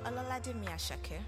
Ọlọ́ládèmí Àṣàkẹ́.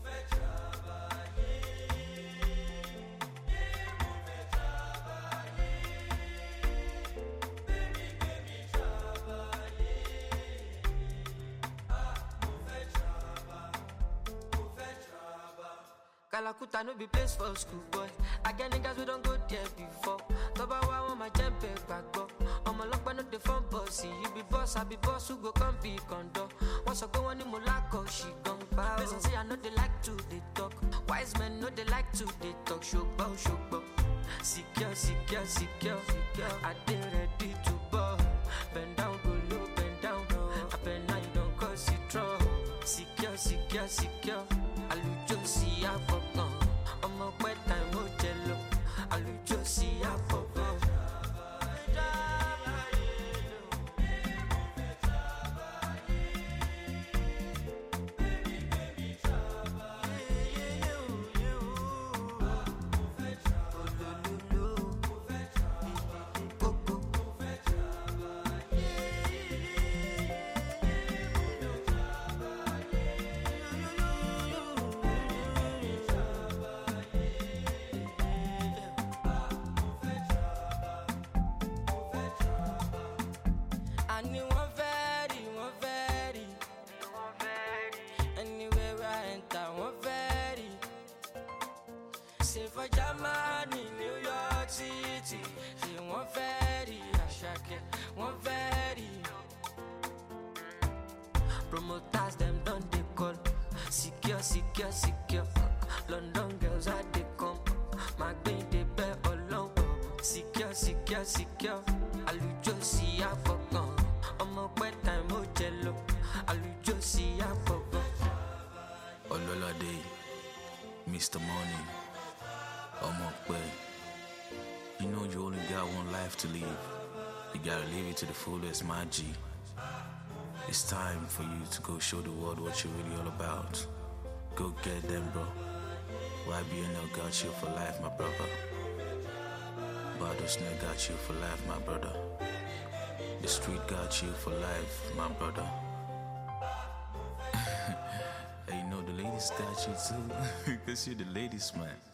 Kalakuta no be place for school boy. I get niggas we don't go there before. Toba wa want my jump back go. I'm a lock no the phone bossy. You be boss, I be boss who go come be condo. Once I go on the mulako, she gon' bow. Person say I know they like to they talk. Wise men know they like to they talk. Shokbo, shokbo. Secure, secure, secure, secure. I did ready to ball. Bend down, go low, bend down. I bend now you don't cause it trouble. Secure, secure, secure. Alujo si afokan. Ọmọ pẹ́ time ó jẹ lọ. Alujo si afokan. Say for Germany, New York City, she want very Àṣàkẹ́, want very. Promoters them done they call, secure, secure, secure. London girls are they come, my green they bear along. Secure, secure, secure. Alujo si afokan, ọmọ pẹ́ time ó jẹ lọ. Alujo si afokan. Ololade, Mr. Money. You know you only got one life to live. You gotta live it to the fullest, my G. It's time for you to go show the world what you're really all about. Go get them, bro. YBNL got you for life, my brother. Badosne got you for life, my brother. The street got you for life, my brother. Hey, you know the ladies got you too, because you're the ladies, man.